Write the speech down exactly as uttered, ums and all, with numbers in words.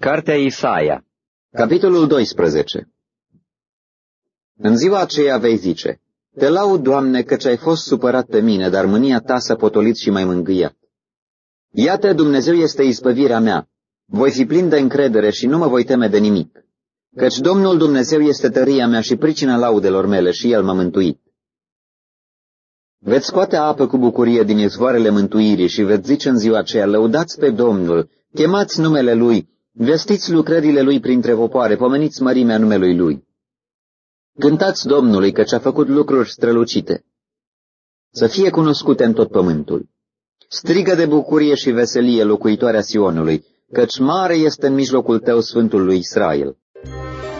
Cartea Isaia, capitolul doisprezece. În ziua aceea vei zice: Te laud, Doamne, căci ai fost supărat pe mine, dar mânia ta s-a potolit și m-ai mângâiat. Iată, Dumnezeu este izbăvirea mea. Voi fi plin de încredere și nu mă voi teme de nimic. Căci Domnul Dumnezeu este tăria mea și pricina laudelor mele și El m-a mântuit. Veți scoate apă cu bucurie din izvoarele mântuirii și veți zice în ziua aceea: Lăudați pe Domnul, chemați numele Lui, vestiți lucrările Lui printre popoare, pomeniți mărimea numelui Lui. Cântați Domnului, căci a făcut lucruri strălucite, să fie cunoscute în tot pământul. Strigă de bucurie și veselie, locuitoarea Sionului, căci mare este în mijlocul tău Sfântul lui Israel.